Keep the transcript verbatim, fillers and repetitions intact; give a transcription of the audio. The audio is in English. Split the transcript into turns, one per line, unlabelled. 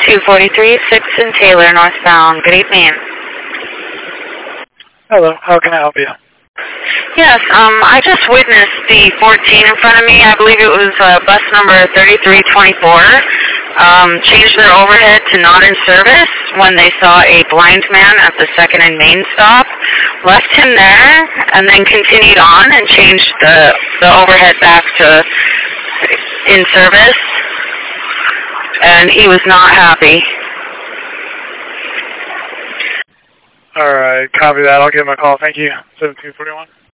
two forty-three, sixth and Taylor, northbound. Good evening.
Hello, how can I help you?
Yes, um, I just witnessed the fourteen in front of me. I believe it was uh, bus number thirty-three twenty-four. Um, changed their overhead to not in service when they saw a blind man at the second and main stop. Left him there and then continued on and changed the, the overhead back to in service. And he was not happy.
All right, copy that. I'll give him a call. Thank you. seventeen forty-one.